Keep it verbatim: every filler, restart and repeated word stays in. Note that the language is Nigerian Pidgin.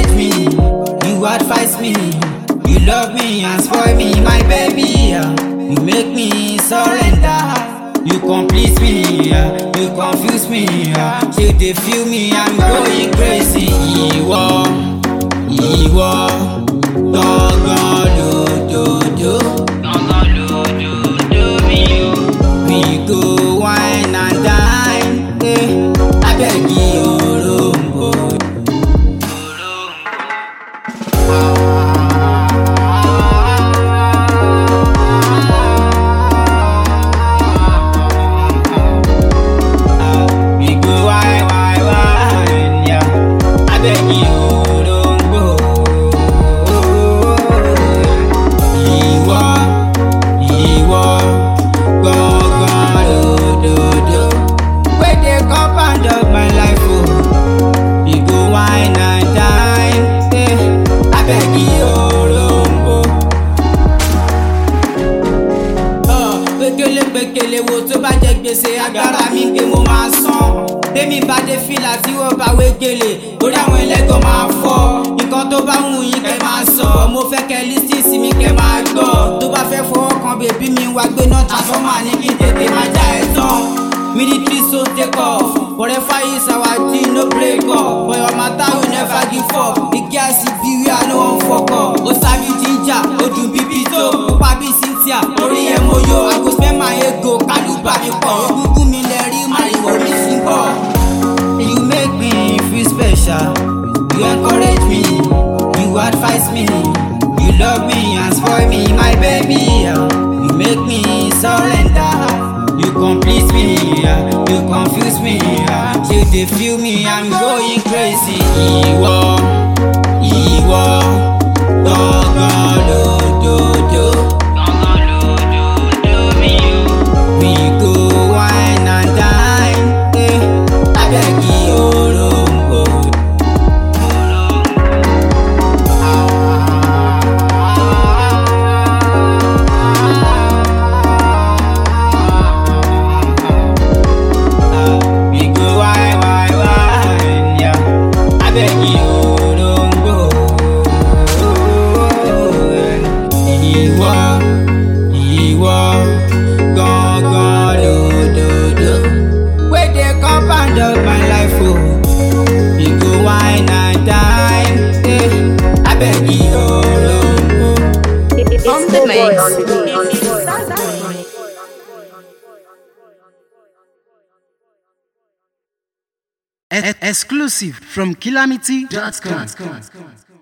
encourage me, you advise me, you love me and spoil me, my baby. Yeah. You make me surrender. You complete me, yeah. You confuse me, yeah. Till they feel me, I'm going crazy. Iwo, Iwo, gangan lododo, gangan lododo mi o. We go wine and dine, eh. I beg you, Orombo. Gbẹ̀kẹ̀lé wo tó bá jẹ gbèsè agbára mi pé mo máa san. Tèmi bá dé fìlà tí wọ́n bá wé gèlè, orí àwọn ẹlẹ́gàn máa fọ́. Nǹkan tó bá wù yín kẹ́ máa sọ, mo fẹ́ kẹ́ lísìn sí mi kẹ́ máa gbọ́. Tó bá fẹ́ fọwọ́ kan bèbí mi wá gbé náà transformer ní kí tètè máa já ẹ̀ tán. Military so take off, forever is our deal, no break up. For your matter we never give up. The girl see beauty, I no wan fuck up. O sabi ginger, o dùn bíbí tó. O pa bí Cynthia, orí ẹ̀ mo yo. I go spend my ego, kálùbà mi pọ̀. Ogúngún mi lẹ rí, màrìwò mi sí bọ̀. You make me feel special, you encourage me, you advise me, you love me and spoil me, my baby. Yeah. You make me surrender. You complete me, yeah. You confuse me, yeah. Till they feel me, I'm going crazy. Iwo, Iwo, gangan lododo, gangan lododo mi o. We go wine and dine, eh. I beg you, Orombo. On the mix. Exclusive from Calamity dot com.